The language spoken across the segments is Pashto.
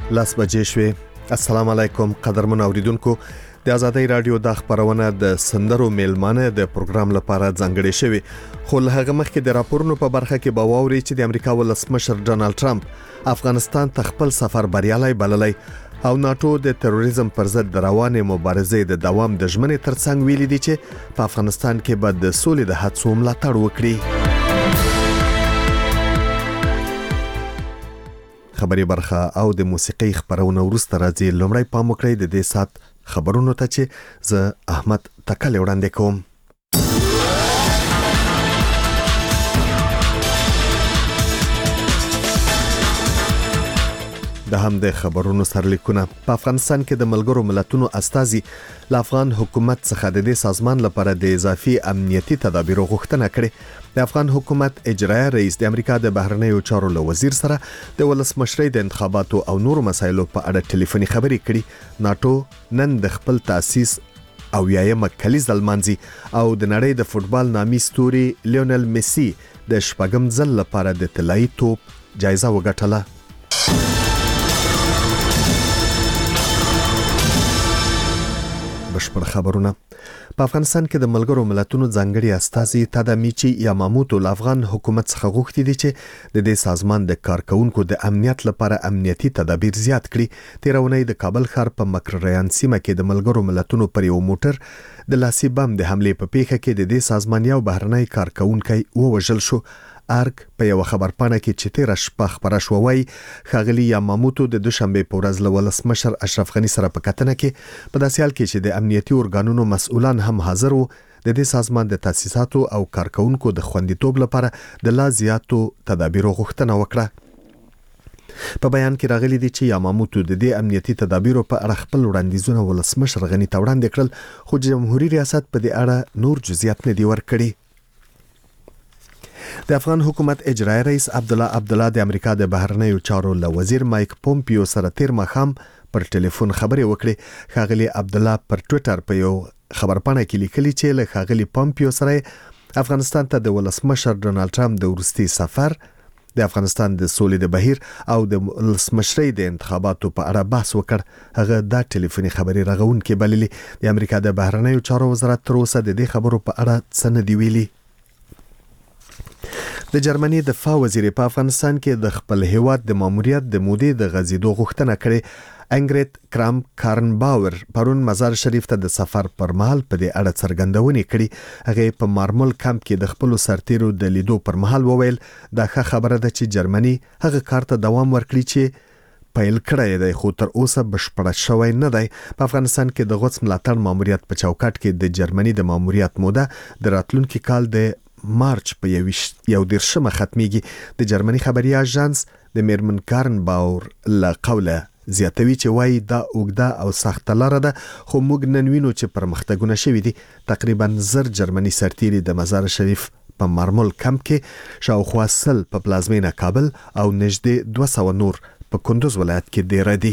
لاس بجې شوې. السلام علیکم قدرمن اوریدونکو. د آزادۍ رادیو د خبرونه د سندرو میلمانه د پروګرام لپاره ځانګړې شوی، خو له هغه مخکې د راپورونو په برخه کې به واوري چې د امریکا ولسمشر ډونالد ټرمپ افغانستان ته خپل سفر بریالي بللی او ناتو د تروریزم پر ضد د روانې مبارزې د دوام د ژمنې ترڅنګ ویلي دي چې په افغانستان کې به د سولې د هڅو ملاتړ وکړي. خبري برخه او د موسیقي خبرونه ورسته راځي. لومړی پام وکړئ د دې سات خبرونو ته چې زه احمد تکل وړاندې کوم. د هم د خبرونو سرلیکونه. په افغانستان کې د ملګرو ملتونو استازي له افغان حکومت څخه د دې سازمان لپاره د اضافي امنیتي تدابیرو غوښتنه کړې. د افغان حکومت اجرایي رئیس د امریکا د بهرنیو چارو له وزیر سره د ولسمشرۍ د انتخاباتو او نورو مسایلو په اړه ټلیفوني خبرې کړې. ناتو نن د خپل تاسیس او یایم کلیز المانزي او د نړۍ د فوتبال نامي ستوري لیونل میسی د شپږم ځل لپاره د طلایي توپ جایزه وګټله. بشپړ خبرونه. په افغانستان کې د ملګرو ملتونو ځانګړي استازي تادامیچی یاماموتو له افغان حکومت څخه غوښتي دي چې د دې سازمان د کارکونکو د امنیت لپاره امنیتي تدابیر زیات کړي. تیرونی د کابل ښار په مکرریان سیمه کې د ملګرو ملتونو پر یو موټر د لاسي بم د حمله په پیښه کې د دې سازمان یو بهرنی کارکونکی ووژل شو. ارګ په یو خبرپاڼه کې چې تیر شپه خبره شوی خاغلی یاماموتو د دوشنبه په ورځ له ولسمشر اشرف غنی سره په کتنه کې په داسې حال کې چې د امنیتي ارګانونو مسؤلان هم حاضر وو د دې سازمان د تاسیساتو او کارکونکو د خوندیتوب لپاره د لا زیاتو تدابیرو غوښتنه وکړه. په بیان کې راغلي دي چې یاماموتو د دې امنیتي تدابیرو په اړه خپل وړاندیزونه ولسمشر غنی ته وړاندې کړل، خو جمهوریت ریاست په دې اړه نور جزئیات نه دی ورکړي. د افغان حکومت اجرایي رئیس عبدالله د امریکا د بهرنیو چارو له وزیر مایک پومپیو سره تیر ماښام پر ټلیفون خبرې وکړې. خاغلی عبدالله پر ټویټر په یو خبرپاڼه کې لیکلي چې له خاغلی پومپیو سره افغانستان ته د ولسمشر ډونالد ټرمپ د وروستي سفر، د افغانستان د سولې د بهیر او د ولسمشرۍ د انتخاباتو په اړه بحث وکړ. هغه دا ټلیفوني خبرې رغونکې بللې. د امریکا د بهرنیو چارو وزارت تر اوسه د دې خبرو په اړه څه نه دی ویلي. د جرمني دفاع وزیر په افغانستان کې د خپل هیواد د ماموریت د مودې د غزیدو غوښتنه کړې. انګریت کرام کارنباور پرون مزار شریف ته د سفر پر مهال په دې اړه څرګندونې کړې. هغه په مارمول کمپ کې د خپل سرتیرو د لیدو پر مهال وویل دا ښه خبره ده چې جرمني هغه کار ته دوام ورکړي چې پیل کړی دی، خو تر اوسه بشپړ شوی نه دی. په افغانستان کې د غوڅ ملاتړ ماموریت په چوکاټ کې د جرمني د ماموریت موده د راتلونکي کال د مارچ په 21 ختميږي. د جرمني خبري اژانس د میرمن کارن باور له قوله زیاتوي چې وایي دا اوږده او سخت لاره ده، خو موږ نن وینو چې پرمختګونه شوي دي. تقریبا 1000 جرمني سرتیري د مزار شریف په مارمول کمپ کې، شاوخوا 100 په پلازمینه کابل او نږدې 200 نور په کندوز ولایت کې ډیر دي.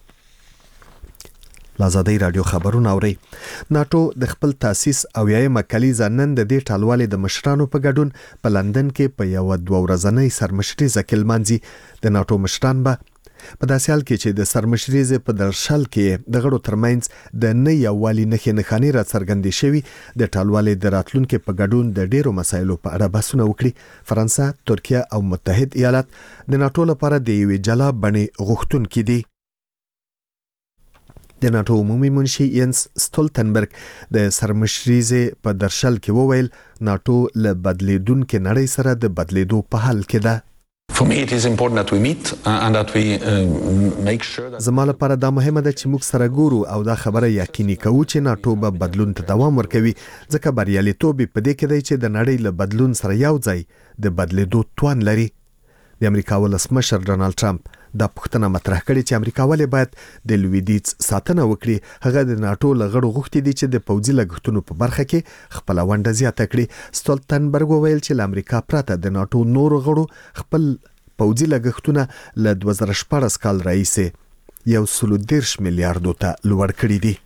آزادۍ رادیو خبرونه اوري. ناتو د خپل تاسیس او یایم کلیز نن د دې ټالوالې د مشرانو په ګډون په لندن کې په یو 2 ورځنۍ سرمشري کلمانځي. د ناتو مشران به په داسې حال کې چې د سرمشري په درشل کې د غړو ترمنځ د نه یووالي نښانې را څرګندې شوي د ټالوالې د راتلونکو په ګډون د ډیرو مسایلو په اړه بحثونه وکړي. فرانسه، ترکیه او متحد ایالات د ناتو لپاره د یوې جلا بڼې غوښتونکي دي. د ناتو عمومي منشي ینس ستولتنبرګ د سرمشري په درشل کې وویل ناتو له بدلیدونکو نړۍ سره د بدلیدو په حال کې ده. For me it is important that we meet and that we make sure that زما لپاره دا مهمه ده چې موږ سره ګورو او دا خبره یقیني کوو چې ناتو به بدلون ته دوام ورکوي، ځکه بریالیتوب په دې کې دی چې د نړۍ له بدلون سره یو ځای د بدلیدو توان لري. د امریکا ولسمشر ډونالد ټرمپ دا پوښتنه مطرح کړې چې امریکا ولې باید د لویدیځ ساتنه وکړي. هغه د ناتو لغړو غوښتي دي چې د پوځي لګښتونو په برخه کې خپل ونډه زیاته کړي. ستولتنبرګ وویل چې له امریکا پرته د ناتو نورو غړو خپل پوځي لګښتونه له 2014 کال راهیسې 130 میلیارډو ته لوړ کړي دي.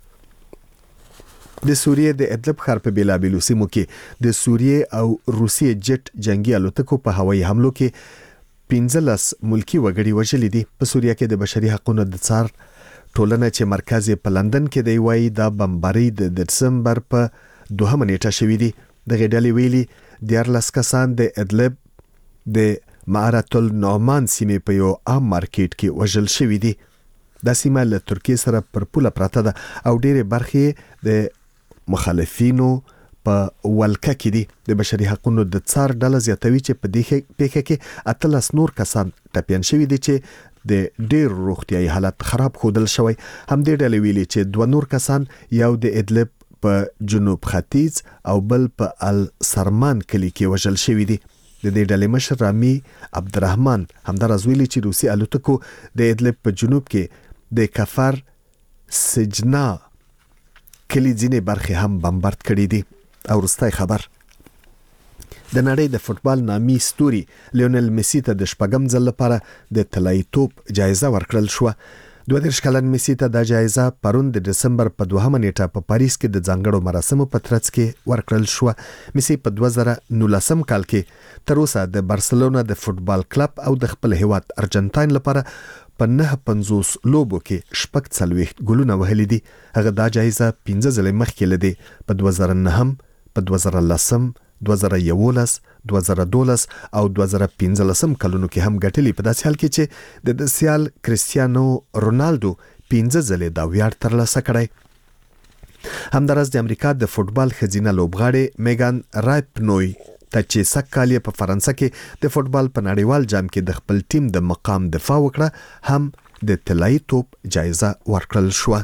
د سوریې د ادلب ښار په بیلابیلو سیمو کې د سوریې او روسیې جټ جنگي الوتکو په هوایي حملو کې 15 ملکی وګړي وژلي دي. په سوریه کې د بشري حقوقو د څار ټولنه چې مرکز په لندن کې دی وایي دا بمباري د دسمبر په 2 نیټه شوې دي. دغه ډلې ویلي 14 کسان د ادلب د معرة النعمان سیمې په یو عام مارکیټ کې وژل شوي دي. دا سیمه له ترکیه سره پر پوله پراته ده او ډېرې برخې د مخالفینو په ولکه کې دي. د بشري حقوقو د څار ډله زیاتوي چې په دې پیښه کې 18 نور کسان ټپیان شوي دي چې د ډېر روغتیايي حالت خراب ښودل شوی. هم دې ډلې ویلي چې 2 نور کسان یو د ادلب په جنوب ختیځ او بل په السرمان کلی کې وژل شوي دي. د دې ډلې مشر رامي عبدالرحمن همداراز ویلي چې روسي الوتکو د ادلب په جنوب کې د کفر سجنا کلی ځینې برخې هم بمبارد کړي دي. او وروستی خبر د نړۍ د فوتبال نامي ستوري لیونل میسی ته د شپږم ځل لپاره د طلایي توپ جایزه ورکړل شوه. 32 کلن میسی ته دا جایزه پرون د دسمبر په 2 نیټه په پاریس کې د ځانګړو مراسمو په ترڅ کې ورکړل شوه. میسی په 2019 کال کې تر اوسه د بارسلونا د فوتبال کلب او د خپل هیواد ارجنټاین لپاره په 950 لوبو کې 40 ګولونه وهلي دي. هغه دا جایزه 15 ځله مخکې لدی په 2009 په 2010 2011 2012 او 2015 کلونو کې هم ګټلې. په داسې حال کې چې د سیال کریستیانو رونالدو 15 ځله دا ویاړ ترلاسه کړی. همداراز د امریکا د فوتبال ښځینه لوبغاړې میګان رایپنوی ته چې سږ کال په فرانسه کې د فوتبال په نړیوال جام کې د خپل ټیم د مقام دفاع وکړه هم د طلایي توپ جایزه ورکړل شوه.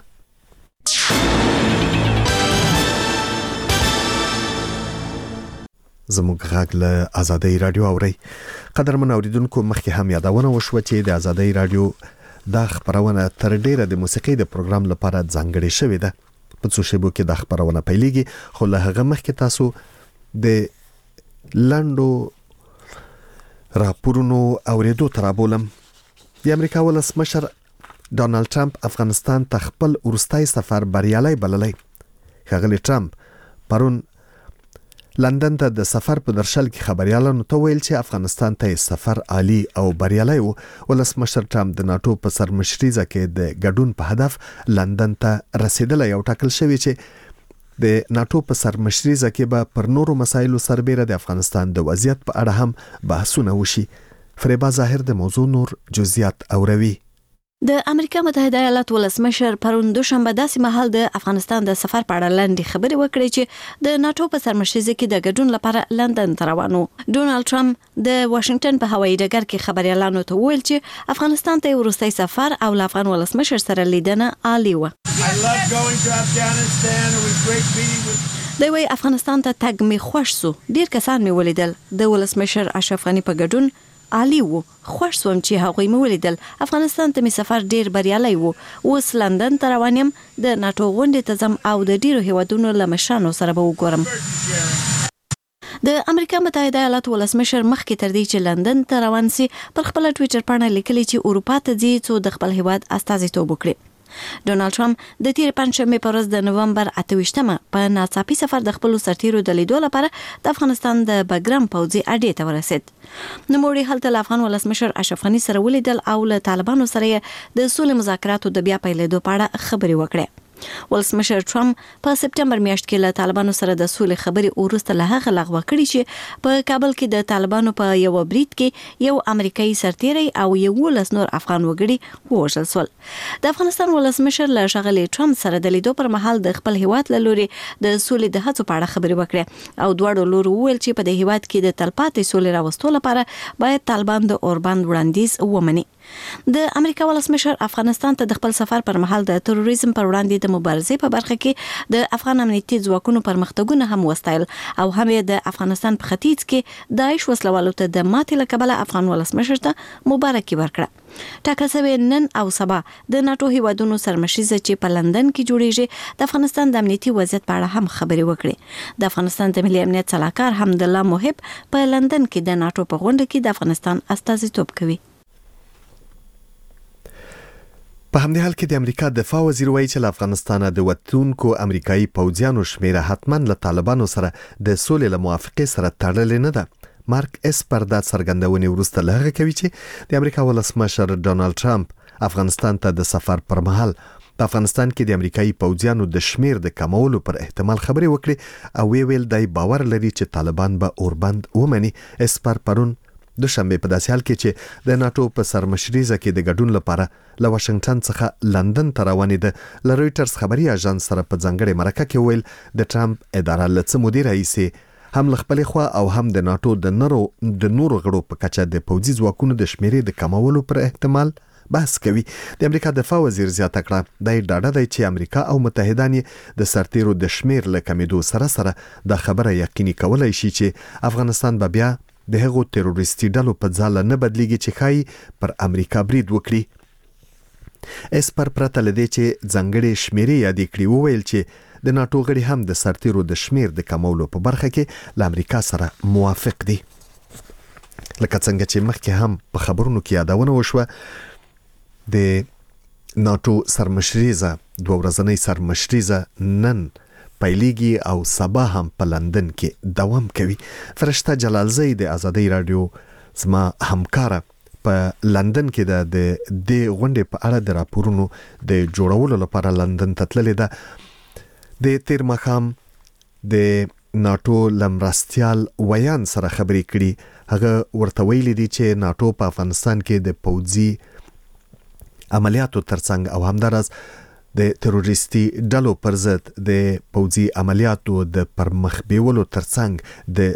زموږ غږ له آزادۍ رادیو اوري. قدرمن اوریدونکو مخکې هم یادونه وشوه چې د آزادۍ رادیو دا خبرونه تر ډیره د موسیقۍ د پروګرام لپاره ځانګړې شوې ده. په څو شیبو کې د خبرونه پیلېږي خو له هغه مخکې تاسو د لاندو راپورونو اوریدو ترابولم. د امریکا ولسمشر ډونالد ټرمپ افغانستان ته خپل وروستی سفر بریالي بللی. ښاغلی ټرمپ پرون لندن ته د سفر په درشل کې خبريالانو ته ویل چې افغانستان ته سفر عالی او بریالي و. ولسمشر ټرمپ د ناتو په سرمشريزه کې د ګډون په هدف لندن ته رسیدلی او ټاکل شوی چې د ناتو په سرمشريزه کې به پر نورو مسایلو سربېره د افغانستان د وضعیت په اړه هم بحثونه وشي. فریبا ظاهر د موضوع نور جزئیات اوروي. د امریکا متحده ایالات ولسمشر پرون دوشنبه داسې مهال د افغانستان د سفر په اړه لاندې خبرې وکړې چې د ناتو په سرمشريزه کې د ګډون لپاره لندن ته روان و. ډونالد ټرمپ د واشنگټن په هوایي ډګر کې خبريالانو ته وویل چې افغانستان ته وروستی سفر او له افغان ولسمشر سره لیدنه عالی و. دوی وایي افغانستان ته تګ می خوښ سو. ډیر کسان می ولیدل. د ولسمشر اشرف غنی په ګډون عالی وو. خوښ سوم چې هغوی مې ولیدل. افغانستان ته می سفر ډیر بریالي وو. اوس لندن ته روان یم. د ناتو غونډې ته ځم او د ډیرو هیوادونو له مشرانو سره به وګورم. د امریکا متحده ایالات ولسمشر مخکې تر دې چې لندن ته روان سي پر خپل ټوئیټر باندې لیکلي چې اروپا ته ځي څو د خپل هیواد استازیتوب وکړي. ډونالد ټرمپ د تیر پنځمې په ورځ د نومبر 28مه په ناڅاپي سفر د خپل سرتیرو د لیدو لپاره د افغانستان د بګرام پوځي اډې ته ورسید. نوموړي هلته له افغان ولسمشر اشرف غنی سره ولیدل او له طالبانو سره د سولې مذاکراتو د بیا پیلېدو په اړه خبرې وکړې. ولسمشر ټرمپ په سپټمبر میاشت کې له طالبانو سره د سولې خبرې وروسته له هغه لغوه کړې چې په کابل کې د طالبانو په یو برید کې یو امریکایي سرتیری او 11 نور افغان وګړي ووژل شول. د افغانستان ولسمشر له ښاغلي ټرمپ سره د لیدو پر مهال د خپل هیواد له لوري د سولې د هڅو په اړه خبرې وکړې او دواړو لورو وویل چې په دې هیواد کې د تلپاتې سولې راوستلو لپاره باید طالبان د اوربند وړاندیز ومني. د امریکا ولسمشر افغانستان ته د خپل سفر پر مهال د تروریزم پر وړاندې د مبارزې په برخه کې د افغان امنیتي ځواکونو پرمختګونه هم وستایل او هم د افغانستان په ختیځ کې داعش وسلوالو ته د ماتې له کبله افغان ولسمشر ته مبارکي ورکړه. ټاکل شوی نن او سبا د ناتو هیوادونو سرمشريزه چې په لندن کې جوړیږي د افغانستان د امنیتي وضعیت په اړه هم خبرې وکړي. د افغانستان د ملي امنیت صلاحکار حمدالله محب په لندن کې د ناتو په غونډه کې د افغانستان استازیتوب کوي. په همدې حال کې د امریکا دفاع وزیر وایي چې له افغانستانه د وتونکو امریکایي پوځیانو شمیره حتماً له طالبانو سره د سولې له موافقې سره تړلې نه ده. مارک اسپر دا څرګندونې وروسته له هغه کوي چې د امریکا ولسمشر ډونالد ټرمپ افغانستان ته د سفر پر مهال په افغانستان کې د امریکایي پوځیانو د شمیر د کمولو پر احتمال خبرې وکړي او ویل دای باور لري چې طالبان به اوربند ومني. اسپر پرون د شنبه په داسې حال کې چې د ناتو په سرمشريزه کې د ګډون لپاره له واشنگټن څخه لندن ته روانې ده له رويټرز خبري اژانس سره په ځنګړې مرکه کې ویل د ټرمپ اداره له څه مدیر رئیس هم لخپل خو او هم د ناتو د نورو غړو په کچه د پوځي ځواکونو د شمیرې د کمولو پر احتمال بحث کوي. د امریکا دفاع وزیر زیاته کړه د ډاډه دی چې امریکا او متحدان د سرتیرو د شمیر له کمیدو سره د خبره یقیني کولای شي چې افغانستان به بیا د هغو تروریستي ډلو په ځاله نه بدلیږي چې خای پر امریکا برید وکړي. اسپر پرته لدی چې ځنګړې شمیرې یادې کړې وویل چې د ناتو غړي هم د سرتیرو د شمیر د کمولو په برخه کې له امریکا سره موافق دي. لکه څنګه چې مخکې هم په خبرونو کې یادونه وشوه د ناتو سرمشريزه دوه ورځنۍ سرمشريزه نن پایلیږي او سبا هم په لندن کې دوام کوي. فرشته جلالزی د آزادۍ رادیو زما همکاره په لندن کې د غونډې په اړه د راپورونو د جوړولو لپاره لندن ته تللې ده. د تیر مخام د ناتو لمرستیال ویان سره خبرې کړي. هغه ورته ویلي دي چې ناتو په افغانستان کې د پوځي عملیاتو ترڅنګ او همدارس د تروریستي ډلو پر ضد د پوځي عملیاتو د پرمخ بیولو ترڅنګ د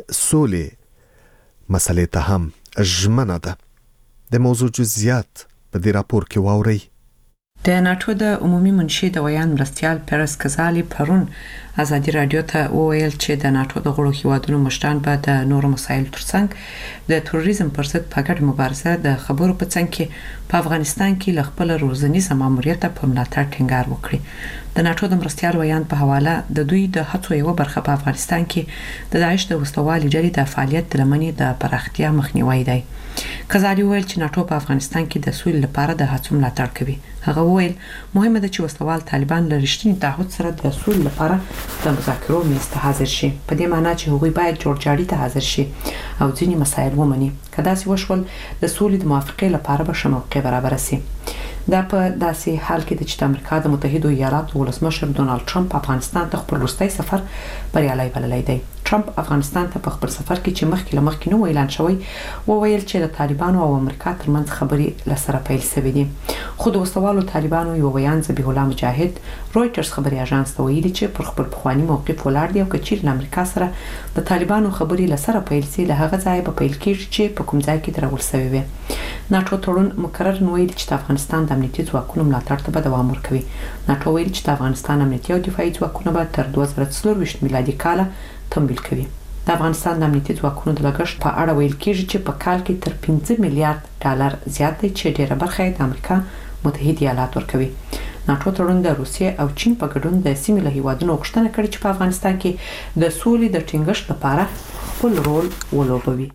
سولې مسلې ته هم ژمنه ده. د موضوع جزئیات په دې راپور کې واورئ. د ناتو د عمومي منشي د ویان مرستیال پیرس کزالي پرون آزادي رادیو ته وویل چې د ناتو د غړو هیوادونو مشران به د نورو مسایل ترڅنګ د تروریزم پر ضد په ګډه مبارزه د خبرو په څنګ کې په افغانستان کې ل خپل روزنیز ماموریت په ملاتړ ټینګار وکړي. د ناتو د مرستیال ویان په حواله د دوی د هڅو یو برخه په افغانستان کې د داعش د وسلوالي ډلې د فعالیت د لمنې د پراختیا مخنیوي دی. کزالي ویل چې ناتو په افغانستان کې د سولې لپاره د هڅو ملاتړ کوي. هغه ویل مهمه ده چې وسلوال طالبان له رښتینی تعهد سره د سولې لپاره د مذاکرو میز ته حاضر شي. په دې معنی چې هغوی باید جوړجاړي ته حاضر شي او ځینې مسایل ومني. کدا چې وشول د سولې د موافقې لپاره به شموقه برابر شي. دا په داسې حال کې چې د امریکا د متحده ایالاتو ولسمشر ډونالد ټرمپ افغانستان ته خپل وروستي سفر بریالي بللی دی. ټرمپ افغانستان ته په خپل سفر کې چې مخکې نو اعلان شوی وویل چې د طالبانو او امریکا ترمنځ خبرې لسره پیل شوې دي. خو د وسوالو طالبانو یو بیان ذبیح الله مجاهد رويټرز خبري اژانس ته ویلي چې پر خپل پخوانی موقف ولاړ دی او کچیر له امریکا سره د طالبانو خبرې لسره پیل سي له هغه ځای په پیل کې چې په کوم ځای کې درول شوی وي. ناتو تړون مقرر نوې چې د افغانستان د امنیتي ځواکونو ملاتړ ته به دوام ورکوي. ناتو ویل چې د افغانستان امنیتي او دفاعي ځواکونه به تر 2024 میلادي کال تمویل کوي. د افغانستان د امنیتي ځواکونو د لګښت په اړه ویل کېږي چې په کال کې تر 15 میلیارډ ډالر زیات دی چې ډیره برخه یې د امریکا متحده ایالات ورکوي. ناتو تړون د روسیې او چین په ګډون د سیمې له هیوادونو غوښتنه کړې چې په افغانستان کې د سولې د ټینګښت لپاره خپل رول ولوبوي.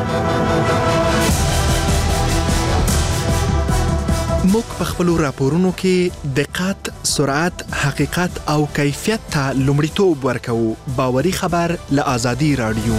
موږ په خپل راپورونو کې دقت، سرعت، حقیقت او کیفیت ته لومړیتوب ورکوو. باوري خبر له آزادي رادیو.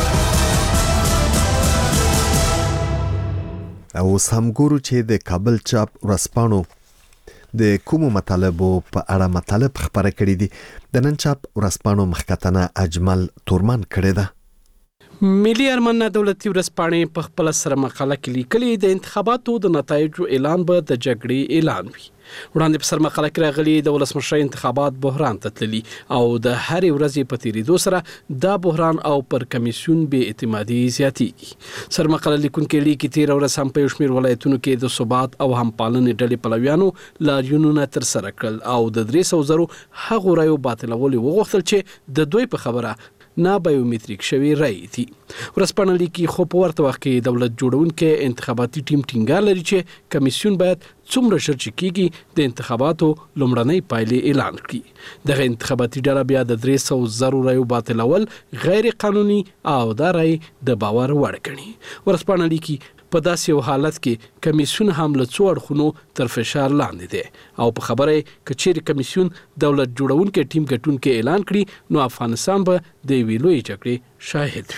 او سم ګورو چې د کابل چاپ ورځپاڼو د کومو مطالبو په اړه مطالب خبره کړې دي. د نن چاپ ورځپاڼو مخکتنه اجمل تورمان کړې ده. ملي ارمانه دولتي ورځپاڼې په خپل سره مقاله کې لیکلي د انتخاباتو د نتایجو اعلان به د جګړې اعلان وي. وړاندې په سر مقاله کې راغلي د ولسمشر انتخابات بحران ته تللي او د هرې ورځې په تیریدو سره دا بحران او پر کمیسیون بې اعتمادي زیاتېږي. سر مقاله لیکونکي لیکي تېره ورځ هم په یو شمېر ولایتونو کې د ثبات او همپالنې ډلې پلویانو لاریونونه ترسره کړل او د 300 هغو رایو باطلول وغوښتل چې د دوی په خبره نه بایومتریک شوی رای دي. ورځپاڼه لیکي خو په ورته وخت کې دولت جوړونکي انتخاباتي ټیم ټینګار لري چې کمیسیون باید څومره ژر چې کېږي د انتخاباتو لومړنۍ پایلې اعلان کړي. دغه انتخاباتي ډله بیا د 300 رایو باطلول غیر قانوني او دا رای د باور وړ ګڼي. ورځپاڼه لیکي په داسې یو حالت کې کمیسیون هم له څو اړخونو تر فشار لاندې دی او په خبره کې چې کمیسیون دولت جوړونکي ټیم ګټونکي اعلان کړي نو افغانستان به د ویلوي جګړې شاهد وي.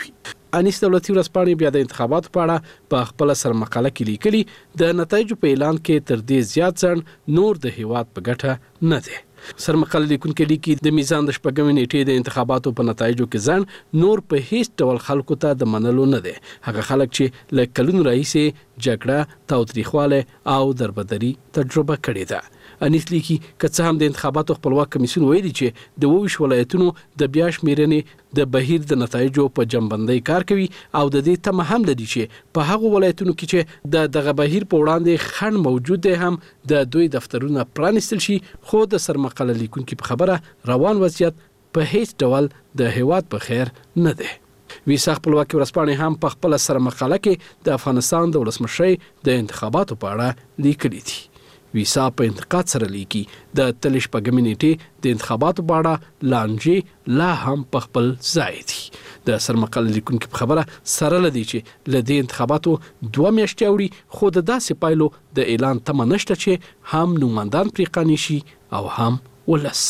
انیس دولتي ورځپاڼې بیا د انتخاباتو په اړه په خپل سر مقاله کې لیکلي د نتایجو په اعلان کې تر دې زیات ځنډ نور د هیواد په ګټه نه دی. سرمقاله لیکونکي لیکي د میزان د شپږمې نیټې د انتخاباتو په نتایجو کې ځان نور په هیڅ ډول خلکو ته د منلو نه دی. هغه خلک چې له کلونو راهیسې جګړه، تاوتریخواله او دربدري تجربه کړې ده. انیس لیکي که څه هم د انتخاباتو خپلواک کمیسیون ویلي چې د 22 ولایتونو د بیا شمیرنې د بهیر د نتایجو په جنبندۍ کار کوي او د دې تمه هم لري چې په هغو ولایتونو کې چې دغه بهیر په وړاندې خنډ موجود دی هم د دوی دفترونه پرانیستل شي. خو د سرمقاله لیکونکي په خبره روان وضعیت په هیڅ ډول د هیواد په خیر نه دی. ویسا خپلواکي ورځپاڼې هم په خپل سرمقاله کې د افغانستان د ولسمشرۍ د انتخاباتو په اړه لیکلي دي. ویسا په انتقاد سره لیکي د تل شپږمې نیټې د انتخاباتو په اړه لانجې لا هم په خپل ځای دي. د سرمقاله لیکونکي په خبره سره لدی چې له دې انتخاباتو 2 میاشتې وړي خو د داسې پایلو د اعلان تمه نشته چې هم نوماندان پرې قانع شي او هم ولس.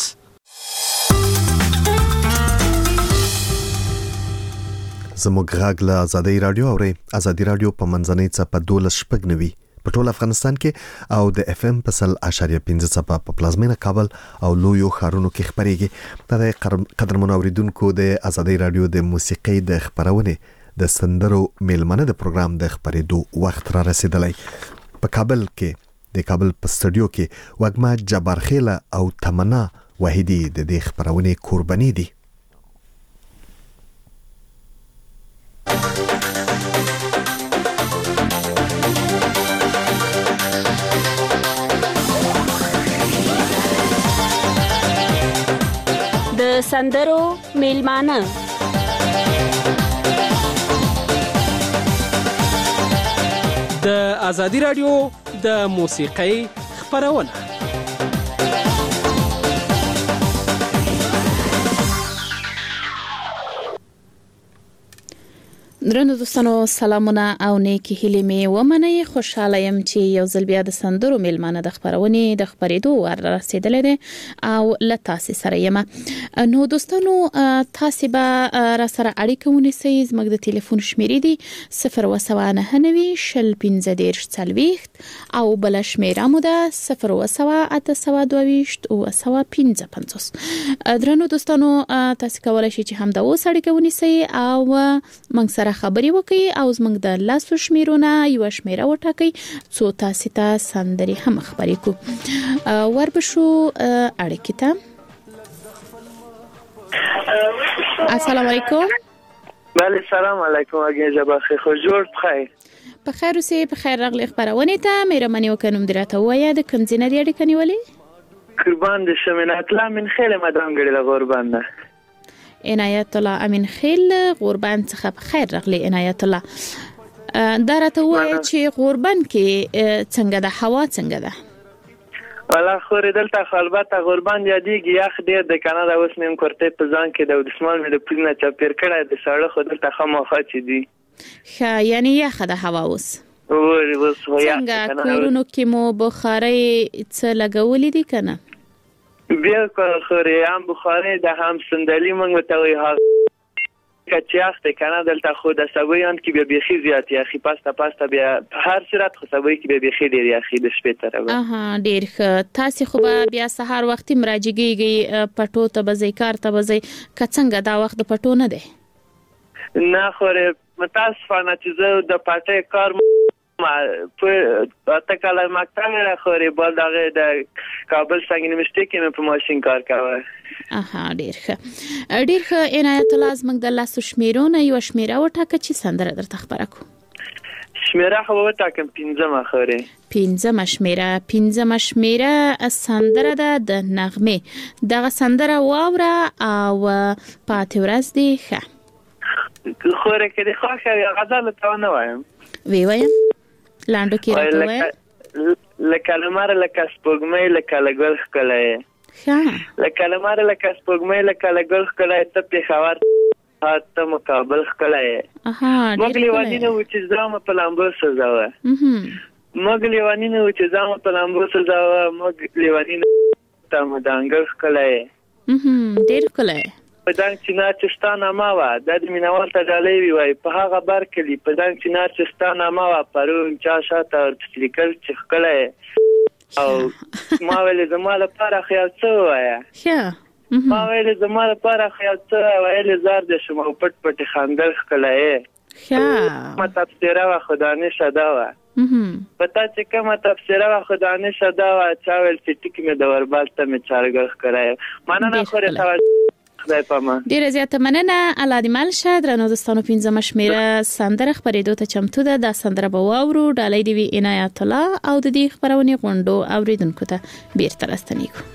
زموږ غږ له آزادۍ رادیو اوري. آزادۍ رادیو په منځنۍ څپه 12.9 په ټول افغانستان کې او د اف ام په 100.5 څپه په پلازمینه کابل او لویو ښارونو کې خبريږي. د قدرمنو اوریدونکو د آزادۍ رادیو د موسیقي د خبرونه د سندرو میلمنه د پروګرام د خبرېدو وخت را رسیدلی. په کابل کې د کابل په سټوډیو کې وګما جبارخیله او تمنا وحیدی د دې خبرونه قرباني دي. د سندرو میلمانه د آزادۍ رادیو د موسیقۍ خبرونه. درنو دوستانو سلامونه او نیکی هیلې می ومنئ. خوشاله يم چې یو ځل بیا د سندرو میلمانه د خبرونې د خبرېدو ور رسیدلې ده او له تاسو سره یم. نو دوستانو تاسو به را سره اړیکه ونیسئ. زموږ د ټلیفون شمیرې دي 01990 1540 او بل شمیره مو ده 01822 955. درنو دوستانو تاسو کولای شئ چې هم د اوس اړیکه ونیسئ او موږ سره خبري وکي او زموږ د لاسو شمیرونه یو شمیره وټاکي څو تاسو ته سندري هم خبري کو. وربشو اړیکې ته. السلام علیکم. بله سلام علیکم. اگه جبخه خو جوړ بخیر. په خیر اوسې. په خیر راغلی خبرونه ته مهرباني وکړم درته وایا د کوم ځای نه اړیکه نیولې؟ قربان د شمنات لا من خیلی مدام ګړي قربان ده. عنایت الله امین خیل قربان څخه په خیر راغلی. عنایت الله درته وای چې قربان کې څنګه د هوا څنګه ده؟ ولا خوري دلته خلبته قربان یادېږي یخ ډیر د کناډا اوس نیم کوړته په ځان کې د دسمال مې د پلینه چاپیر کړه د ساړه خو دلته خامخا چي دي. ښه یعنی یخ د هوا اوس څنګه کورونو کې مو بخاري څه لګولې دي کنه؟ بیا خوري هم بخاري د هم صندلی موږ ته وي ها کچاخته کنه دلته خو د سویان کې به بيخي زیات یا خي پاستا بیا هر صورت خو سوي کې به بيخي ډیر یا خي د شپې تر ډیر ښه. تاسو خو بیا سهار وختي مراجعيږي پټو ته بځي کار ته بځي کڅنګ دا وخت د پټو نه دی؟ نه خوره متاسفانه چې زه د پټه کار په تکاله مکتب نه خوري بل دغه د کابل څنګه یونیورسيټي کې په ماشين کار کاوه. ډیر ښه. عنایت الله زموږ د لاسو شمیرونه یو شمیره وټاکه چې سندره درته خبره کو. شمیره خو وټاکم 15 خوري. 15 شمیره سندره ده د نغمه دغه سندره واوره او پاتې ورځ دی. ښه خوره کې د خوښه غزل ته نه وایم. وی وایم لاندو کې راته وایم لکه لمر لکه سپوږمۍ لکه لګل ښکلای. لکه لمر لکه سپوږمۍ لکه لګل ښکلای ته په خبر ته مقابل ښکلای. مګلی ودی نو چې زما په لامبو سزاوه. مګلی ودی نو چې زما په لامبو سزاوه. مګلی ودی نو ته مدانګل ښکلای. ډیر ښکلای. په دنګ چنار چې ستا نامه وه دا د مینوال ته ډالۍ وي وایي په هغه بر کلي په دنګ چنار چې ستا نامه وه پرون چا شاته ورپسې لیکل چې ښکلی او ما ویلې زما لپاره خیال څه ووایه ما ویلې زما لپاره خیال څه ویلې زار دې شم او پټ پټې خندل ښکلی ما تفسیره وه خو دانشه دا وه په تا چې کومه تفسیره وه خو دانشه دا وه چا ویل چې ټیک مې د وربال ته مې چارګل ښکلی مننه خورې توجه خدای پامان ډیره زیاته مننه الله دې مل شه درنو دوستانو 15 شمیره سندره خبرېدو ته چمتو ده د سندره به واورو ډالۍ دی وی عنایت الله او د دې خبرونه غونډو اوریدونکو ته بیرته راستنیږو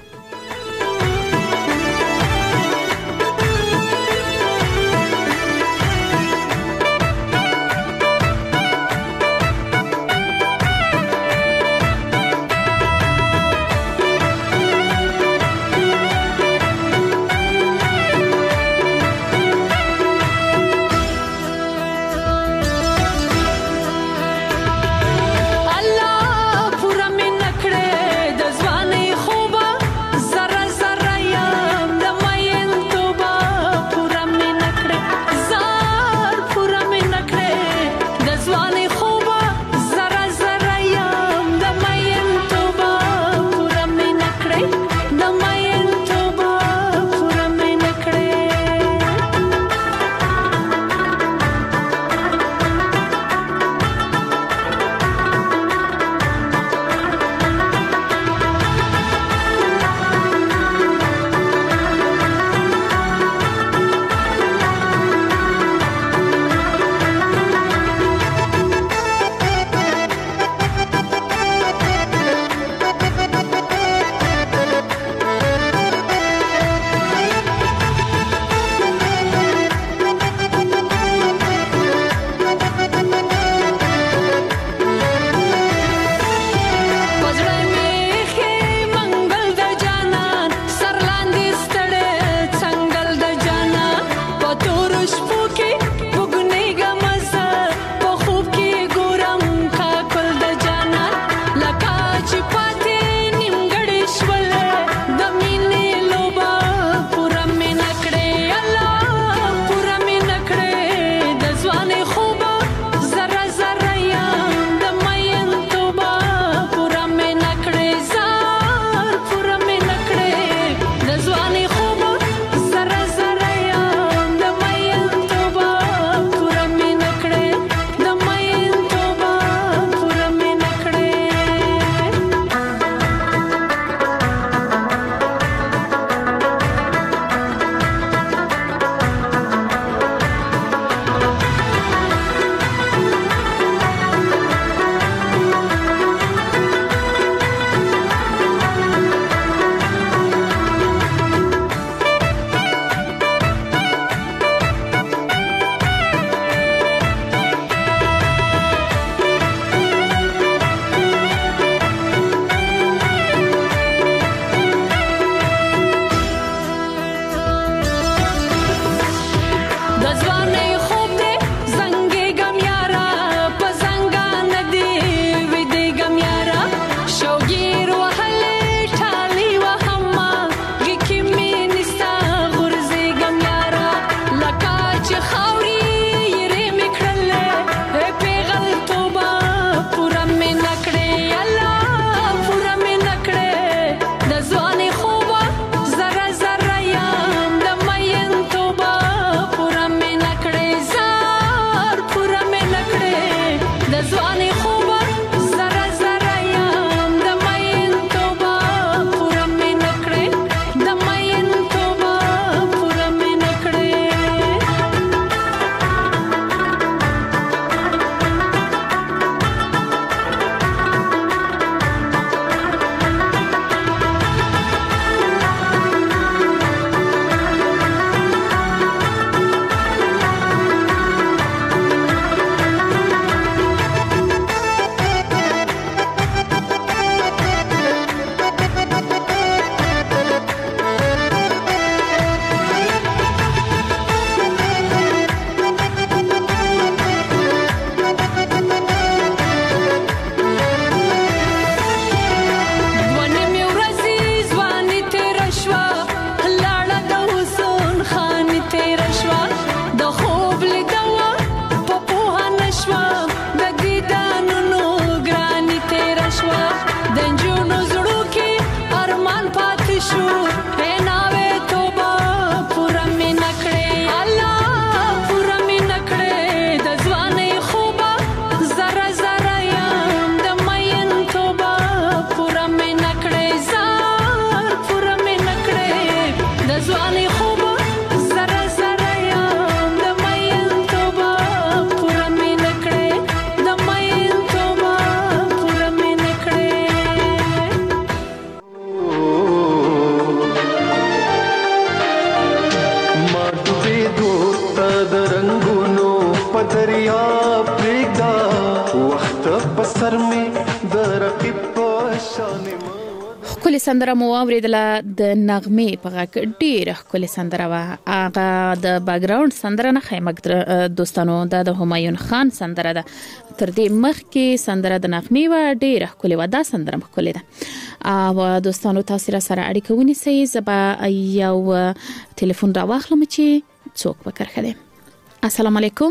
دریا پرېږده وخت په سر مې د رقیب په شان ښکلې سندره مو واورېدله د نغمې په غږ ډېره ښکلې سندره وه هغه د بیکګراوند سندره نه خیمک دوستانو دا د همایون خان سندره ده تر دې مخکې سندره د نغمې وه ډېره ښکلې وه دا سندره هم ښکلې ده او دوستانو تاسو را سره اړیکه ونیسئ زه به یو تلیفون راواخلم چې څوک به کرښه دی السلام علیکم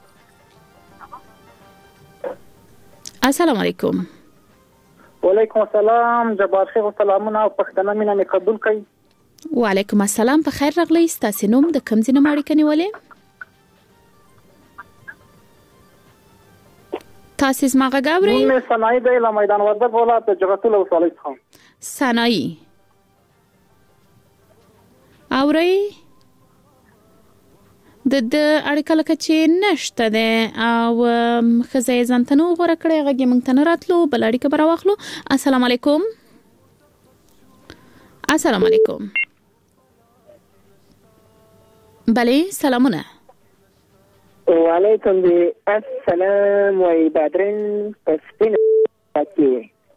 السلام علیکم وعلیکم السلام جبار شیخ سلامونه او پښتنه مینه مې قبول کړئ وعلیکم السلام په خیر راغلی ستاسو نوم د کوم ځای نه اړیکه نیولې تاسو زما غږ اورئ نوم یې ثنایی دی له میدان وردګ ولایت د جغتول ولسوالۍ څخه ثنایی اورئ د اړیکه لکه چې نشته ده او خزه ځانتنو غوړه کړې غږی مونږ ته نه راتلو بل اړیکه به راواخلو السلام علیکم السلام علیکم بله سلامونه وعلیکم السلام و بادرنګ پسپین کی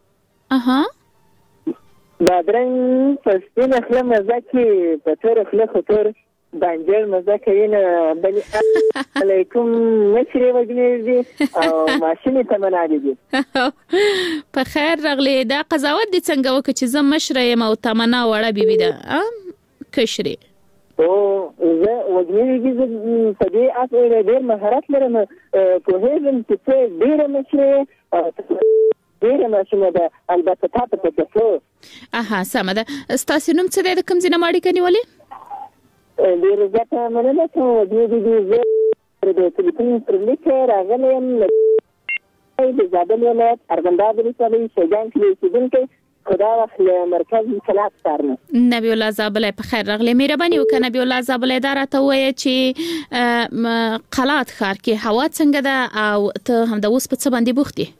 بادرنګ پسپین خله مزه کی په تور خله خطر بانجر مزه کوي نه بل علیکم مشري وګنيږي او ماشینې ته منادي دي په خیر راغلی دا قضاوت دي څنګه وکړي چې زه مشره یم او تمنا وړه بیبي ده کشري او زه وګنيږي په دې اصل ډېر مهارت لرم په هیڅ چې ډېر مشره ډېر ماشینه ده البته تاسو په څه سمه ده ستاسو نوم څه دی د کوم ځای نه اړیکه نیولې ډېر زیاته مننه کوم د ټلیفون پر لیکه راغلم د زابل ولایت ارغنداب ولسوالۍ شوګان کې اوسېدونکی خدا وخت له مرکز کلاس سارنه نبی الله زابل په خیر راغلی مهرباني وکړه نبی الله زابل دا راته وایي چې قلات ښار کې هوا څنګه ده او ته هم د اوس په څه باندې بوخت یې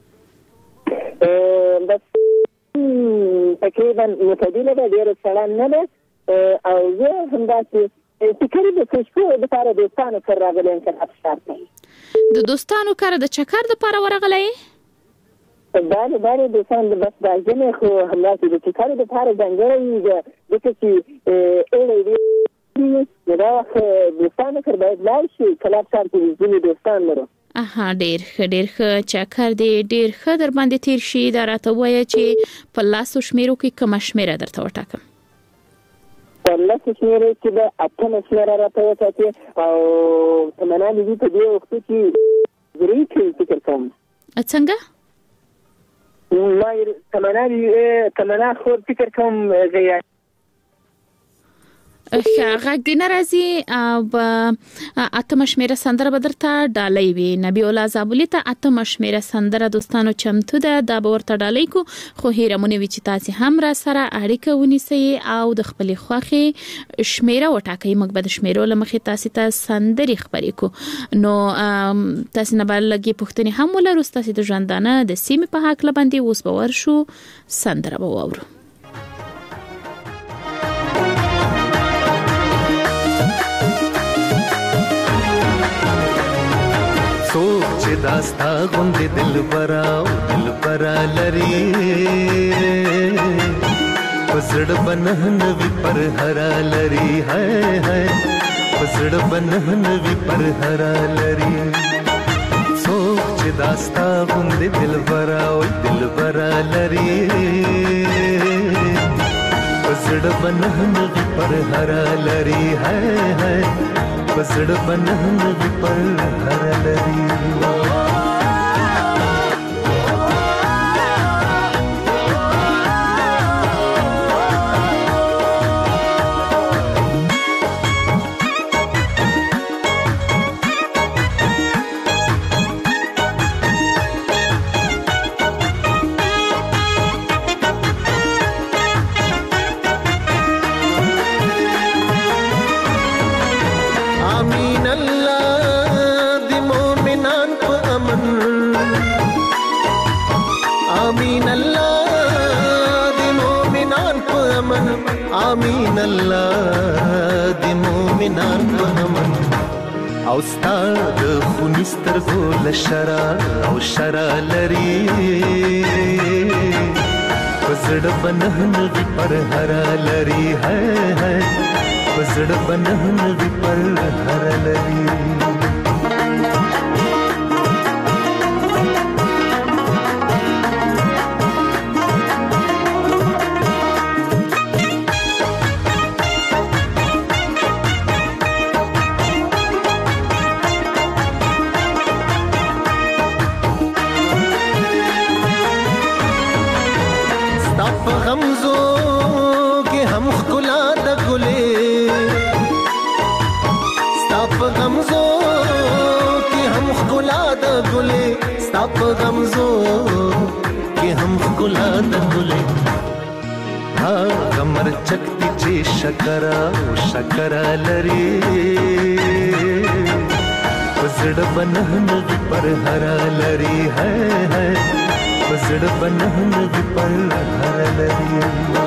بس تقریبا متعدله ده ډېره سړه نه ده او زه همداسې فکر د کشکو لپاره دوستانو سره راغلی کلاس ښار ته د دوستانو کار د چکر لپاره ورغلی بله دوستان بس د ژمې خو همداسې د چکر لپاره ځانګړی ځکه چې ایړی نو دا وخت دوستانو سره باید لاړ شي کلاس ښار کې ځینې دوستان لرو ډېر ښه چکر دی ډېر ښه در باندې تیر شي دا راته وایه چې په لاسو شمیرو کې کومه شمیره درته وټاکم په لاسو شمیرو کې به اتمه شمیره راته وټاکې او تمنا مې دي په دې وخت کې درې کې فکر کوم څنګه ما تمنا خو فکر کوم غیا غږ دی ناراضي اتمه شمیره سندره به درته ډالۍ وي نبی الله زابلي ته اتمه شمیره سندره دوستانو چمتو ده دا به ورته ډالۍ کو خو هیرمونه وي چې تاسو هم را سره اړیکه ونیسئ او د خپلې خوښې شمیره وټاکئ موږ به د شمیرو له مخې تاسو ته سندرې خبرې کو نو تاسو نه بل لګي پوښتنې هم ولرو تاسو د ژوندانه د سیمې په حق لبندې اوس به ورشو سندره به واورو سوچ داستا غوندې دل برا لري پسړ بنهن وی پر هرا لري هاي پسړ بنهن وی پر هرا لري سوچ داستا غوندې دل برا لري پسړ بنهن وی پر هرا لري هاي پسړ بنهن وی پر هرا لري آمین الله د مومنان په امن او ستاد خون سترګو لشرا او شرا لري پزړ بنهن وی پر هر لري ہے پزړ بنهن وی پر هر لري ستاپ غمزو کې هم ګلا د ګلې ها غمر چکتی چې شکر او شکر لري پزړ بنهن پر هر لري ہے پزړ بنهن پر هر لري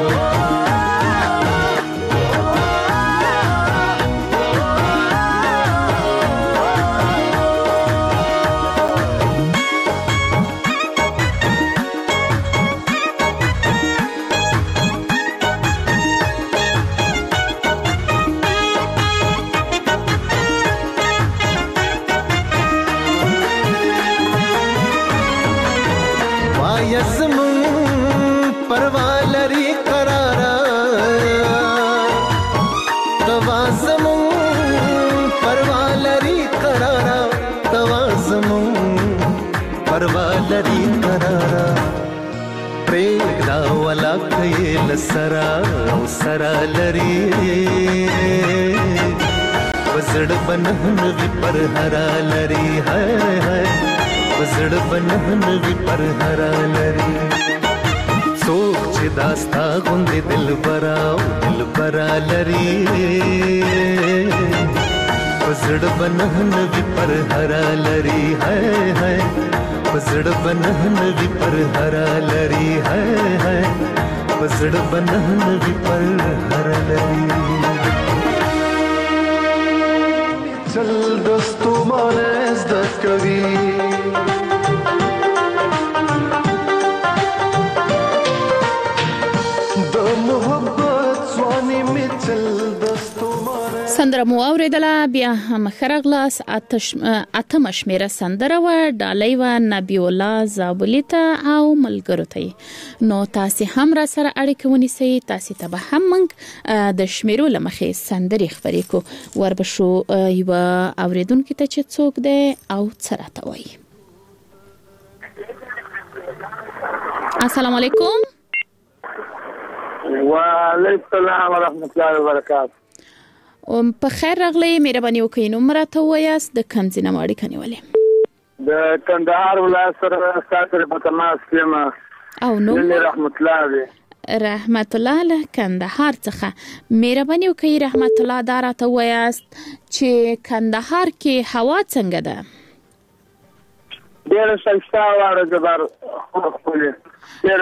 سرا او سرا لري وزړ بنهن وی پر هرا لري ہے وزړ بنهن وی پر هرا لري سوچ داستا غوند دل برا لري وزړ بنهن وی پر هرا لري ہے وزړ بنهن وی پر هرا لري ہے پزړ بنهن وی پر هر لري چل دوستو مانز د کوي د محبت سواني می چل دوستو سندره مو اوریدله بیا هم خرغلاس اتم شمیره سندره و ډالۍ و نبی الله زابلیته او ملګرو ته نو تاسو هم را سره اړیکه ونیسئ تاسو ته به هم موږ د شمیرو لمخې سندري خبرې کو وربشو یو اوریدونکو ته چې څوک دی او څراته وایي السلام علیکم وعلیکم السلام ورحمۃ اللہ وبرکاتہ په خیر راغلی مهرباني وکړئ نو مرته وایاست د کوم ځای نه اړیکه نیولې د کندهار ولایت سره ساتل په تماس کې ما او نو رحمت الله دی رحمت الله له کندهار څخه مهرباني وکړئ رحمت الله دارته وایاست چې کندهار کې هوا څنګه ده ډېر ښایسته واره جبر خو ډېر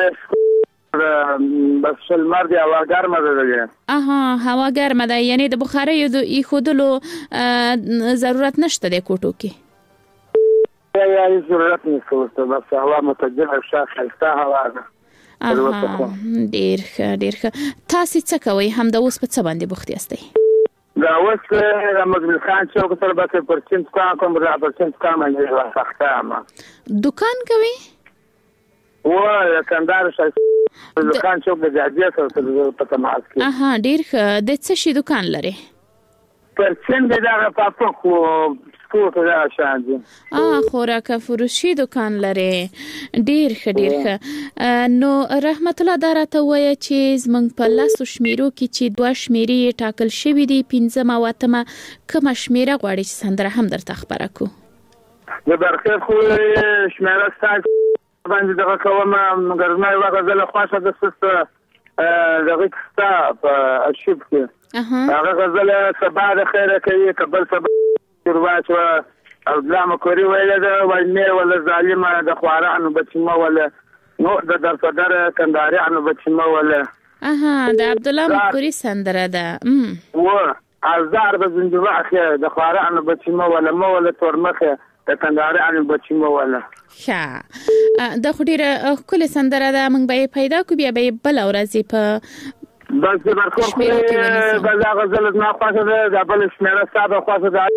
بس المر دی هوا ګرمه ده هوا ګرمه ده یعنی د بخارۍ د ایخودلو ضرورت نشته د کوټو کې یا ضرورت نشته بس هوا متجه ښایسته هوا ده ډېر ښه تاسو څه کوئ هم د اوس په څه باندې بوخت یاستئ دا اوس د مجمل خان چوک سره بس پرچینټ کوم را پرچینټ کوم نه راځه ما دکان کوي و کندهار خان چوک د جاجي سره په تماس کې ډېر ښه د څه شي دکان لري پرچینټ دا پاپو خو سپورت دا شان دي خوراک فروشي دکان لري ډېر ښه نو رحمت الله دارته وایي چې زمنګ په لاسو شمیرو کې چې دوه شمیرې ټاکل شوې دي 15 او 8 کوم شمیره غواړي چې سندره هم درته خبره کو د برخه خو شمیره ستاسو باندې دغه کومه ګرځنه یو غزل خاصه د سست دغه کستا په ارشیف کې هغه غزل سبا د خیره کوي قبل سبا ورواچ او دلامه کوي ویل دا وایي ولا ظالمه د خوارانو بچمه ولا نو د درصدر کندهاریانو بچمه ولا د عبد الله مکوري سندره ده و ازار به زندوه د خوارانو بچمه ولا مو ولا تورمخه د کندهار ان بچی مو ولا ښه د خډيره کله سندره ده موږ به پیدا کو بیا به بل ورځ په بس د برخور خو بل غزل نه خاصه د بل شمیره صاحب خاصه ده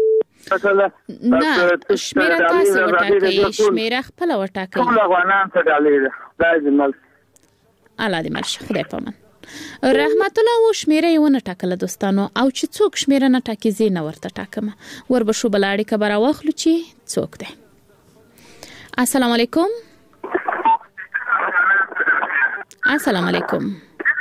نه شمیره تاسو وټاکئ شمیره خپل وټاکئ ټول افغانان ته ډالې ده د جمل الله دې مرشه خدای پامن رحمت الله و شمیره یې ونه ټاکله دوستانو او چې څوک شمیره نه ټاکي زه نه ورته ټاکم وربشو بلاړی کبر واخلو چې څوک دی السلام علیکم السلام علیکم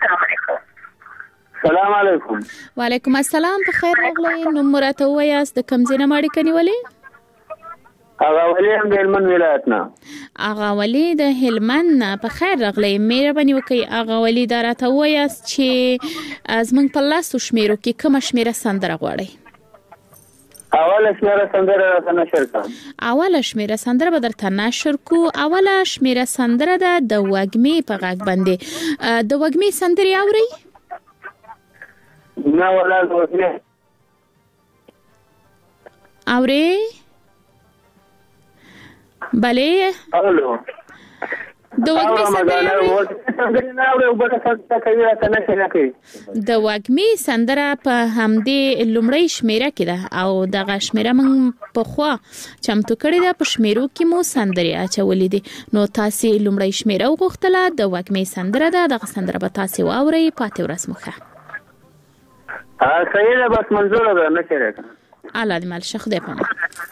السلام علیکم وعلیکم السلام په خیر راغلی نو مرته وایاست د کمزینه ماړی کني ولی اغا ولی هم د هلمند ولایت نه اغا ولی د هلمند نه په خیر راغلی مهرباني وکړئ اغا ولی دا راته وایاست چې از موږ په لاسو شمیرو کې کومه شمیره سندره غواړئ اوله شمیره سندره راته نشر کوم اوله شمیره سندره به درته نشر کو اوله شمیره سندره ده د وږمې په غږ باندې د وږمې سندرې اورئ نه ولا دوسنه اورئ بله الو د وږمې سندره په همدې لومړی شمیره کې ده او دغه شمیره موږ په خوا چمتو کړې ده په شمیرو کې مو سندرې اچولې دي نو تاسو لومړی شمیره وغوښتله د وږمې سندره ده دغه سندره به تاسو واورئ پاتې ورځ مو ښه صحیح ده بس منظور ده نه کېږي الله دې مال شخ دې پم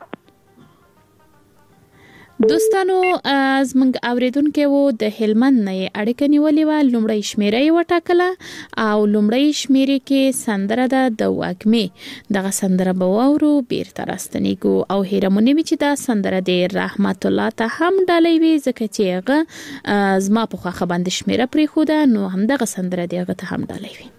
دوستانو از منګ اوریدونکو وو د هلمند نه اړیکه نیولې و لومړی شمیره یې وټاکله او لومړی شمیره کې سندره ده د وږمې دغه سندره به واورو بیرته راستنیږو او هیرمونې می چې دا سندره د رحمت الله ته هم ډالۍ وي ځکه چې هغه زما په خوا باندې شمیره پرې خو ده نو هم دغه سندره دی هغه ته هم ډالۍ وي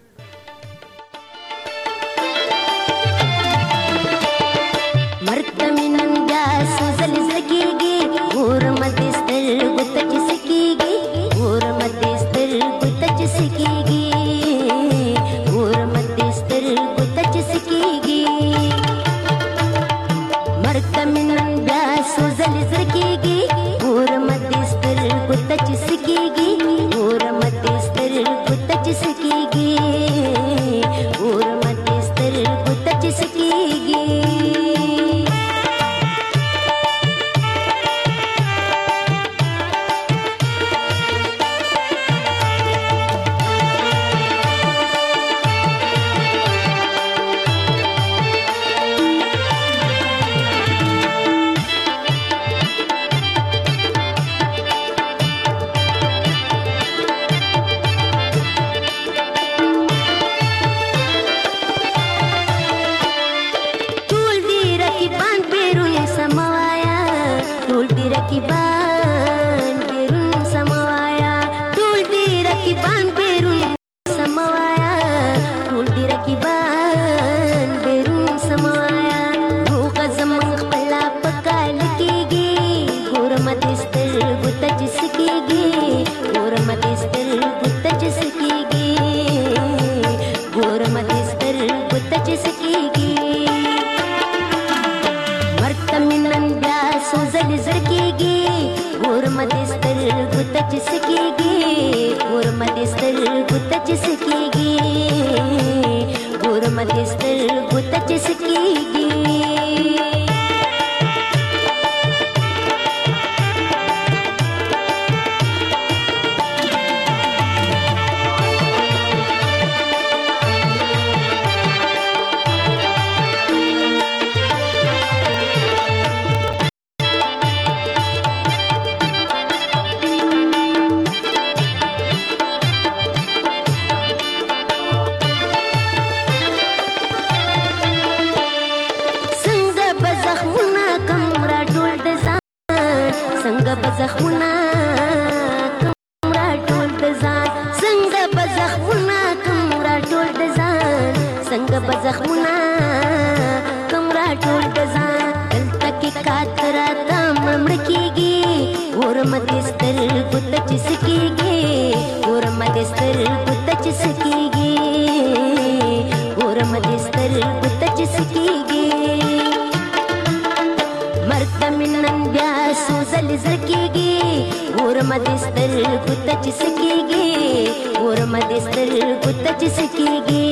دمنن بیا سوزل زکیږي ورمد ستر ګوت چسکیږي ورمد ستر ګوت چسکیږي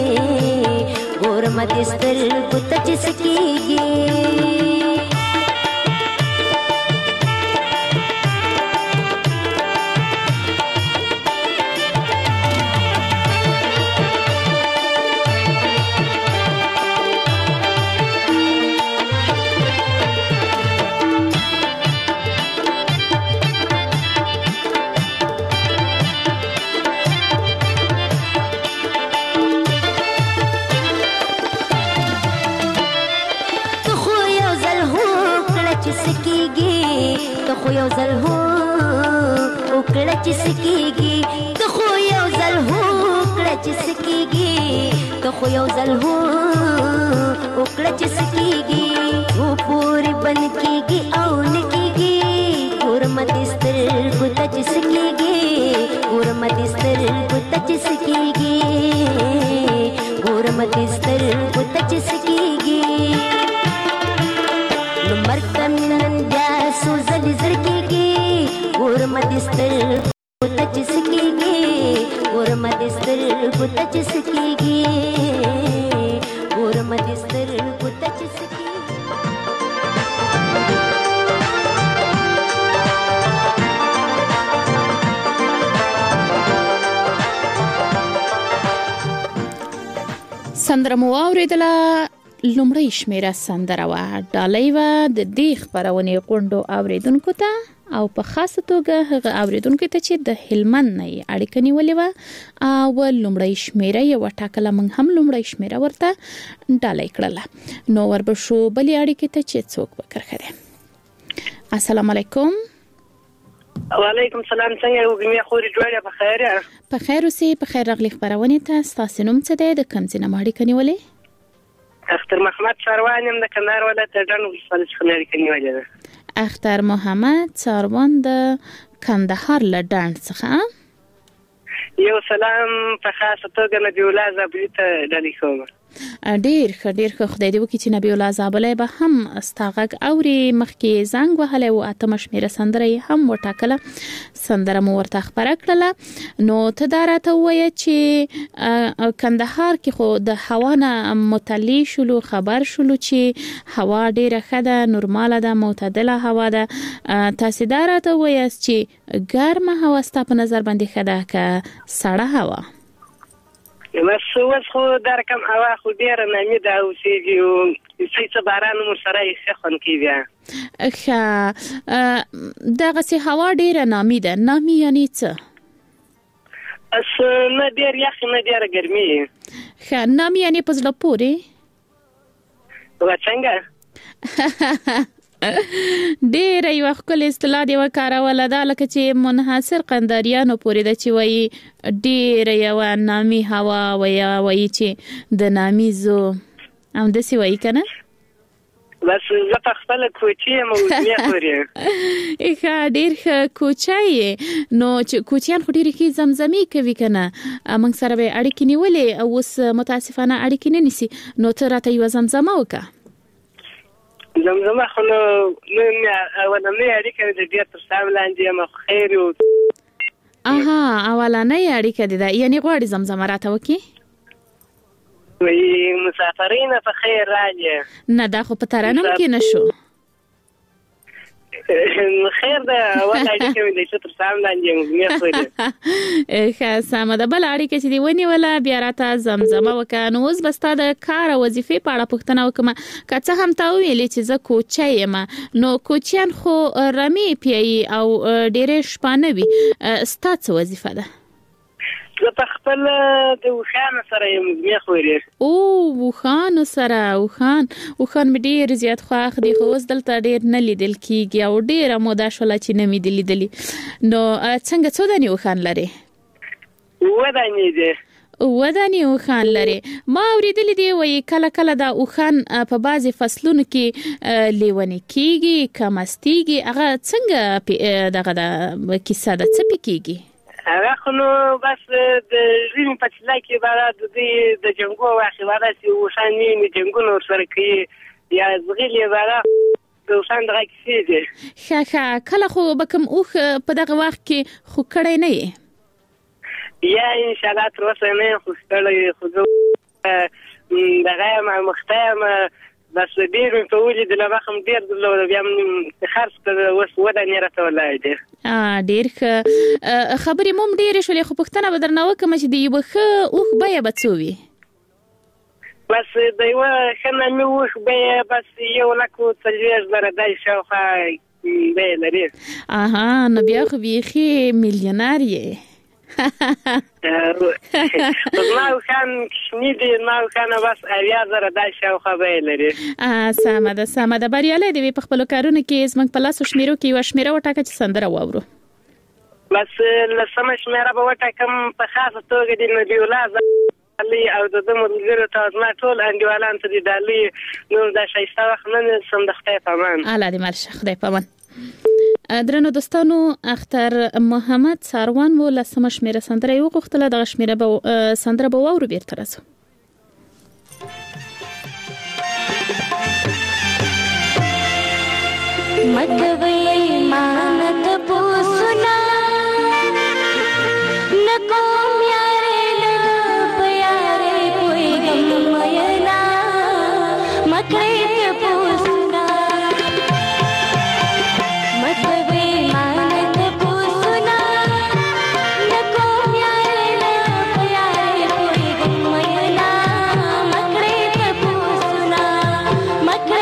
ورمد ستر ګوت چسکیږي خو یو ځل هو وکړه چې سکیږي ته خو یو ځل هو وکړه چې سکیږي ته خو یو ځل هو وکړه چې سکیږي و پوری بن کیږي او نکیږي ورمد سترګو ته چې سکیږي ورمد سترګو ته چې سکیږي ورمد سترګو ته چې سکیږي نو مرګ نن بیا سوزل زړکیږي ورمد سترګو ته چې سکیږي ورمد سترګو ته چې سکیږي ورمد سترګو ته چې سکیږي سندره مو واورېدله لومړی شمیره سندره وه ډالۍ وه د دې خپرونې غونډو اوریدونکو ته او په خاصه توګه هغه اوریدونکو ته چې د هلمند نه اړیکه نیولې وه او لومړی شمیره یې وټاکله موږ هم لومړی شمیره ورته ډالۍ کړله نو وربشو بلې اړیکې ته چې څوک به کرښه دی السلام علیکم وعلیکم السلام څنګه یو بیا خوري جوړه په خیر په خیر اوسې په خیر راغلی خبرونه ته ستاسو نوم څه دی د کوم ځای نه اړیکه نیولې اختر محمد ساروان یم د کندهار ولایت ډنډ ولسوالۍ څخه اړیکه نیولې ده اختر محمد ساروان د کندهار له ډنډ څخه یو سلام په خاصه توګه نبی الله زابلی ته ډالۍ کوم ډیر ښه خدای دې وکړي چې نبی الله زابلی به هم استاغک اوري مخکې زنګ وهلی و اتمه شمیره سندره یې هم وټاکله سندره مو ورته خپره کړله نو ته دا راته ووایه چې کندهار کې خو د هوا نه مطلع شولو خبر شولو چې هوا ډیره ښه ده نورماله ده معتدله هوا ده تاسې دا راته ووایاست چې ګرمه هوا ستا په نظر باندې ښه ده که سړه هوا بس اوس خو دا رقم هوا خو ډېره نامي ده اوسېږي او څه باران هم ورسره یې ښه خوند کوي بیا ښه دغسې هوا ډېره نامي ده نامي یعنې څه نه ډېر یخ نه ډېره ګرمي ښه نامي یعنې په زړه پورې څنګه ډېره یوه ښکلې اصطلاح دې وکاروله دا لکه چې منحصر قنداریانو پورې ده چې وایي ډېره یوه نامي هوا وایي چې د نامي زو همداسې وایي که نه بس زه په خپله کوچي یم او بیا پورې ښه ډېر ښه کوچی یې نو چې کوچیان خو ډېرې ښې زمزمې کوي که نه موږ سره به یې اړیکې نیولې او اوس متاسفانه اړیکې نه نیسي نو ته راته یوه زمزمه وکړه زمزمه خو نو اولنۍ اړیکه د ډېر تر سام لاندې یم خو خیر یو اولنۍ اړیکه دې ده یعنې غواړې زمزمه راته وکړي وایي مسافرینه په خیر راغلې نه دا خو په ترنم کې نه شو خیر ده اول اړیکه مې د تر سام لاندې یم ښه سمه ده بله اړیکه چې دې ونیوله بیا راته زمزمه وکړه نو اوس به ستا د کار او وظیفې په اړه پوښتنه وکړم که څه هم تا وویلې چې زه کوچی یم نو کوچیان خو رمې پیایي او ډېرې شپانه وي ستا څه وظیفه ده زه په خپل د اوښانو سره یم زمې خورې اوښانو سره اوښان مې ډېر زیات خوښ دي خو اوس دلته ډېر نه لیدل کېږي او ډېره موده شوله چې نه مې دي لیدلي نو څنګه څو دانې اوښان لرې 7 دانې دي 7 دانې اوښان لرې ما اورېدلي دي وایي کله کله دا اوښان په بعضې فصلونو کې لیونې کېږي کمستېږي هغه څنګه دغه کیسه ده څه پې کېږي هغه خو نو بس د ژمي په چله کې به د دوی د جنګو واخې به داسې اوښان وي جنګونه ورسره کوي یا ځغلې به اوسان دغه کیسې دي. ښه کله خو به کوم اوخ په دغه وخت کې خو کړی نه یې؟ یا ان شاء الله تر اوسه نه خو ستړی خو زه دغه مختیم بس ډېر مې په ولیدل هغه هم ډېر درلود بیا مې خرڅ کړ اوس ودانې راته ولاړ دی. ډېر ښه خبرې مو هم ډېرې شولې خو پوښتنه به درنه وکړم چې د یوه ښه اوښ بیه به څو وي؟ بس د یوه ښه نامي اوښ بیه بس 1,40,000 داسې شاوخوا بیه لري. نو بیا خو بیخي میلیونر یې. زما اوښان کوچني دي زما اوښانه بس 80,000 داسې شاوخوا بیه لري. سمه ده بریالی دې وي په خپلو کارونو کې زموږ په لاسو شمېرو کې یوه شمېره وټاکه چې سندره واورو. بس لسمه شمېره به وټاکم په خاصه توګه د نبي الله ډالۍ او د ده ملګرو ته زما ټول انډیوالانو ته د ډالۍ نوم دا ښایسته وخت نه سم د خدای په امان. الله دې مل شه خدای په امان. درنو دوستانو اختر محمد ساروان و لسمه شمېره سندره یې وغوښتله دغه شمېره سندره به واورو بیرته راځو. مدوي مانت پوسنا نکو میارے نا پیارے کوئی غم مینا مکڑے پوسنا مدوي مانت پوسنا نکو میارے نا پیارے کوئی غم مینا مکڑے پوسنا مکڑے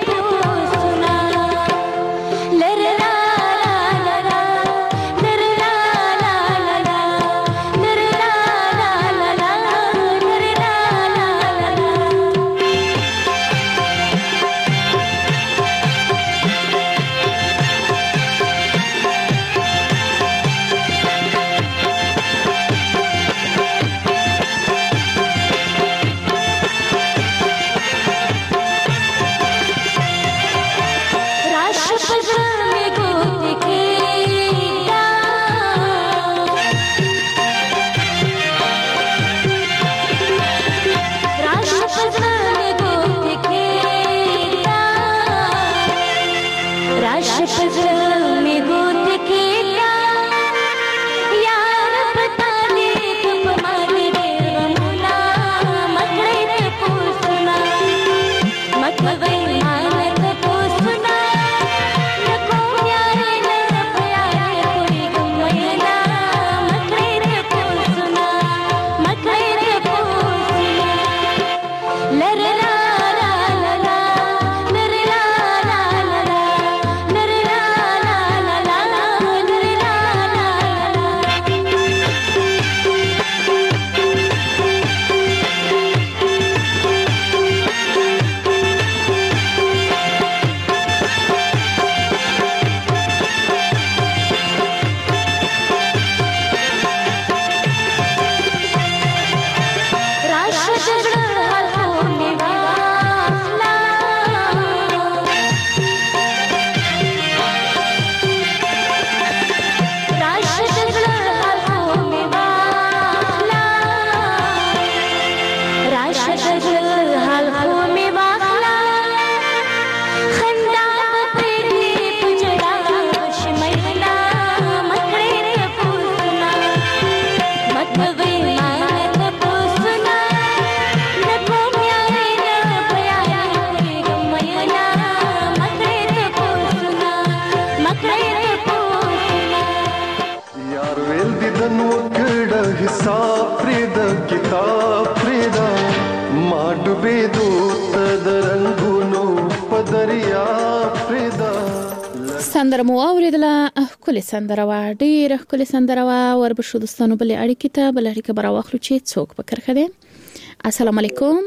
سندره مو اوریدله ښکلې سندره وه ډېره ښکلې سندره وه وربشو دوستانو بلې اړیکې ته بله اړیکه به راواخلو چې څوک په کرښه دی. السلام علیکم.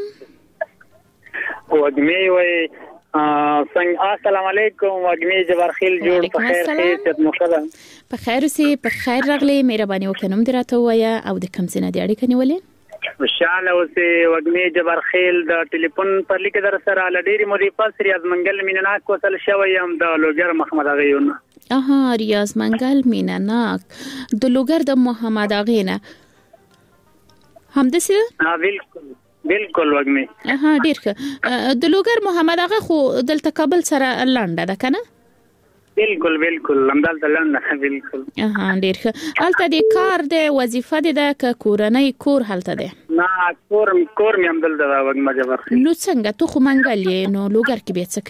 وږمې وایي السلام علیکم وږمې جبارخیل جوړ په خیر خیریت مو ښه ده؟ په خیر اوسې په خیر راغلې مهرباني وکړه نوم دې راته ووایه او د کوم ځای نه دې اړیکه نیولې؟ خوشاله اوسې وږمې جبارخیل د ټلیفون پر لیک در سره له ډېرې مودې پس ریاض منګل مینناک کوتل شوی یم د لوګر محمد اغې نه. ریاض منګل مینناک د لوګر د محمد اغې نه همداسې؟ بالکل وګمه اها ډیر ښه د لوګر محمد اغه خو دلته کابل سره لانډه ده کنه بالکل همدلته لانډه بالکل اها ډیر ښه هلته د کار د وظیفه د کورنۍ کور هلته ده نه کور می همدلته دا وګمه جبرخیل نو څنګه تو خو منګل یې نو لوګر کې به څه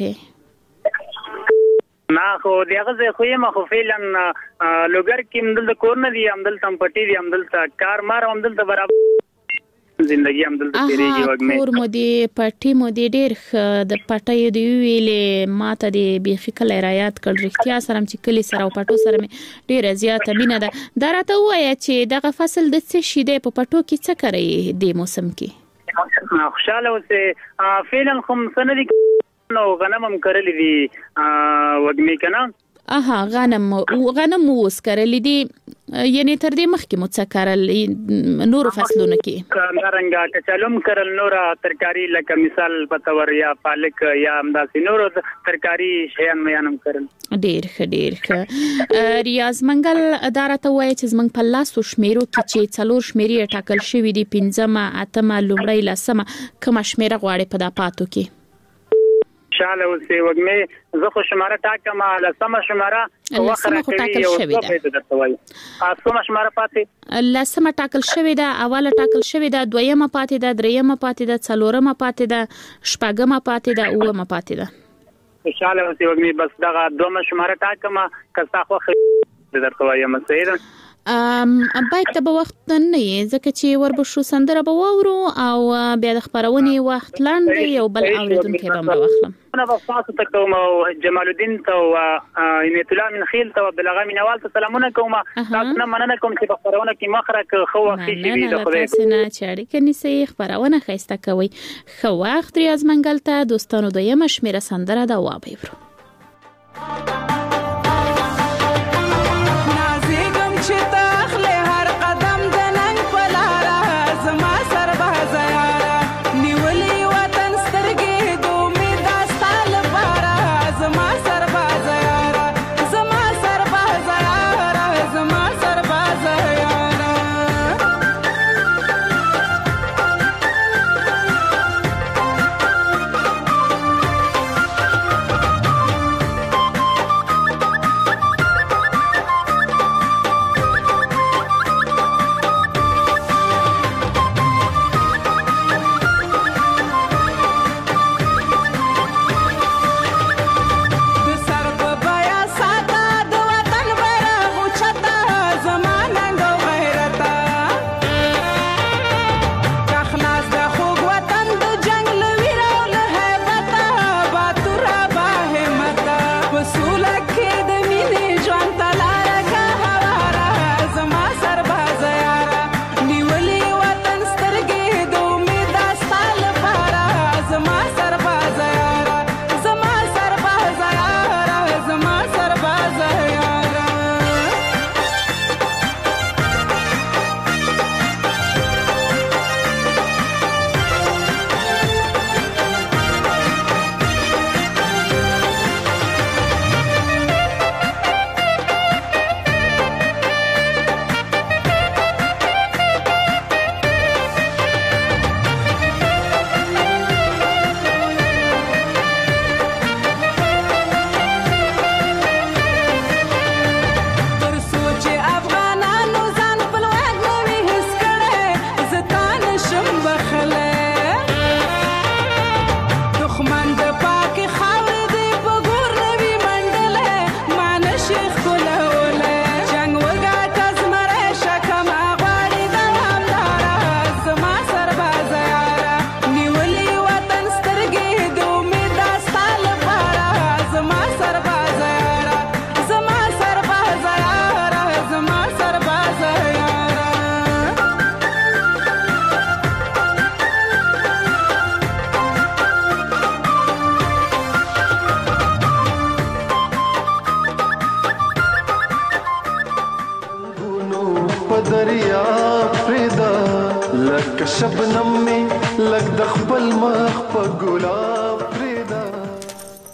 کوي نه خو دغه زه خو یم خو فعلا لوګر کې همدلته کور نه دی همدلته پټی دی همدلته کار مار همدلته برابر زندگی همدلته تیریږي وګمه کور مو دی پټی مو دی ډیر د پټی دی ویلې ماته دی بيخي کله رایات کړ رښتیا سره چې کلی سره او پټو سره مې ډیر زیاته مینه ده درته وایا چې دغه فصل د څه شي دی په پټو کې څه کوي د موسم کې خوشاله اوسه فعلا کوم سندي نو غنم کرلی دی وګمه کنه اها غنم اوس کرلی دی یعنی تر دې مخکې مو څه کرل نور فصلونه کې نارنګا کچالوم کرل نور ترکاری لکه مثال پتور یا پالک یا همداسې نور ترکاری شیان میانم کرل ډیر ښه ریاض منګل ادارته وایي چې زمنګ په لاسو شمیرو کې چې څلور شمیرې ټاکل شوې دي 15 اتمه لومړی لسمه کوم شمیره غواړي په داپاتو کې شاله اوسې وګمه زه خو شماره ټاکم لسمه شماره لسمه خو ټاکل شوې ده لسمه شماره پاتې لسمه ټاکل شوې ده اوله ټاکل شوې ده دویمه پاتې ده دریمه پاتې ده څلورمه پاتې ده شپږمه پاتې ده اومه پاتې ده شاله اوسې وګمه بس دغه دومه شماره ټاکم کستا خو درته وایم سیده باید ته به وخت نه ځکه چې وربشو سندره به وورو او بیا د خبرونې وخت لاندې یو بل اوریدونکو به واخلم انا بفاصل تکوم جمال الدین تو انیت الله من خیل تو بلغه من اول سلامونه کوم تاسو نه مننه کوم چې په خبرونه کې مخرج خو وخت شي وي د خدای سينه چاري کني سي خبرونه خيسته کوي خو وخت ریاض منګل ته دوستانو د یم شمیره سندره دا وابېرو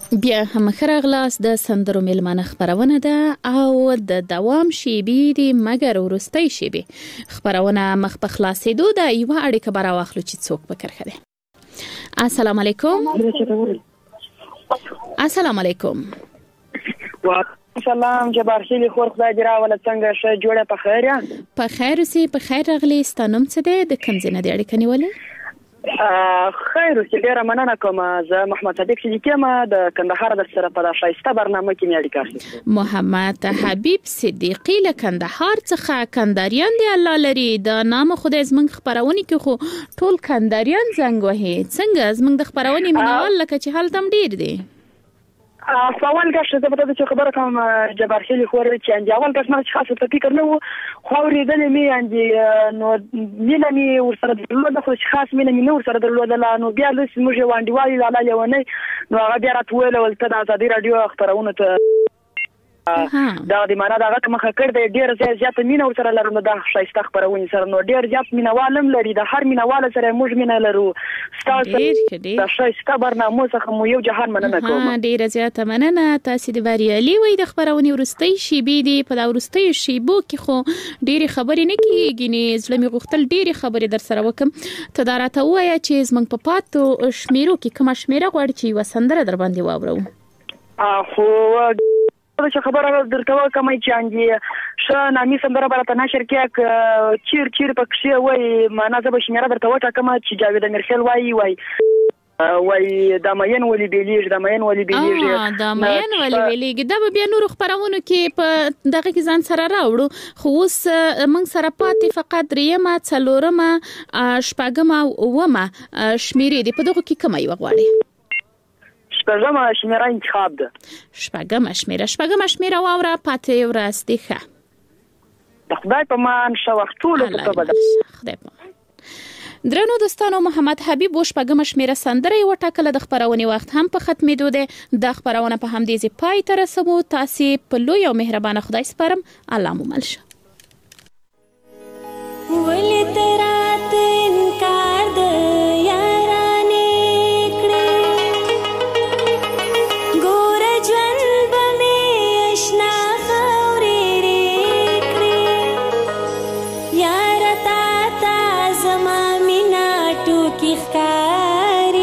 بیا هم خرغلاس د سندرو میلمانه خبرونه ده او د دوام شیبې دی مګر ورستۍ شیبې خبرونه مخ په خلاصېدو ده یو اړیکه براواخلو چې څوک به کرخه السلام علیکم السلام علیکم سلام جبار خیلی خور خدای دې راوله څنګه ښه جوړه په خیر یا په خیر اوسې په خیر راغلی ستانم څه دی د کوم ځای نه دی اړیکه نیولې خیر اوسې ډیره مننه کوم زه محمد صدیق صدیقی یم د کندهار د سره په ښایسته برنامه کې مې اړیکه اخیستې محمد حبیب صدیقی له کندهار څخه کنداریان دی الله لري د نام خدای زمنګ خبرونه کې خو ټول کنداریان زنګ وهي څنګه زمنګ د خبرونه مینوال لکه چې حال تم ډیر دی اول گشت زه به د خبره کوم جبار خیلی خور چې انجا اول گشت ما خاصه ته فکر نه وو خو ورېدلې مې انجی نو مینه مې ورسره درلوده خو خاص مینه مې ورسره درلوده نو بیا لس موږ وانډیوالي لاله لیونی نو هغه بیا راټول ولته د ازادي رادیو خبرونه ته دا د معنا دغه مخه کړ د ډیر زیات مینه ورسره لرم د ښایسته خبرونه سره نو ډیر زیات مینوالم لري د هر مینوال سره موږ مینه لرو تاسو د ښایسته برنامه څخه مو یو جهان مننه کوم ډیر زیات مننه تاسو د بریالي وي د خبرونه ورستۍ شیبې دی په دا ورستۍ شیبو کې خو ډیر خبرې نه کیږي نه زلمي غختل ډیر خبرې در سره وکم ته دا راته وایا چې زمنګ په پاتو شمیرو کې کوم شمیره غواړي چې وسندره در باندې واورو خو چې خبره درته کوم چې انجی ش نامي سندره برته نشر کې چیر پکښې وای معنا زه به شمیره درته وټاکم چې جاوید امیرخیل وای د مین ولي بیلیږي د مین ولي بیلیږي دا به بیا نور خبرونه کې په دغه کې ځان سره راوړو خو اوس موږ سره پاتې فقط دریمه څلورمه شپږمه او اومه شمیرې دي په دغه کې کومه یو غواړي شپږمه شمیره انتخاب ده شپږمه شمیره واوره پاتې ورسته ښه د خدای په مان شو وختونه ته بده خدای په درنو دوستانو محمد حبیب شپږمه شمیره سندره یو ټاکله د خبرونه وخت هم په ختمېدو ده د خبرونه په همدې ځای پای ته رسوو تاسو په لوی او مهربانه خدای سپارم الله مو مل شه ولې ترات انکار د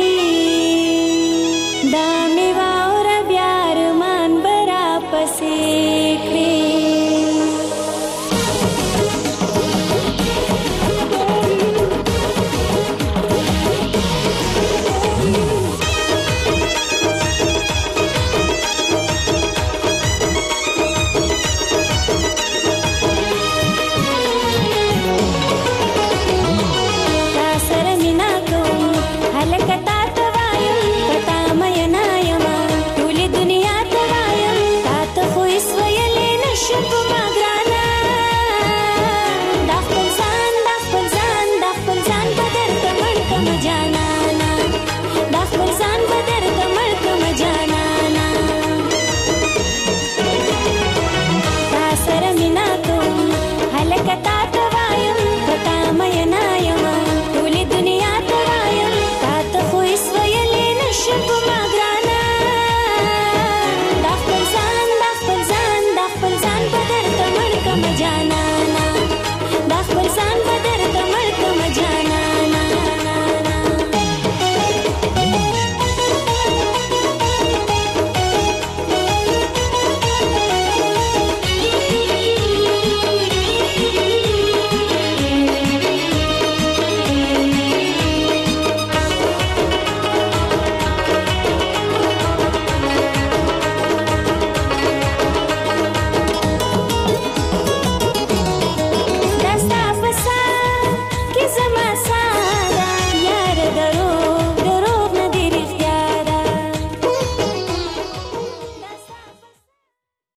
see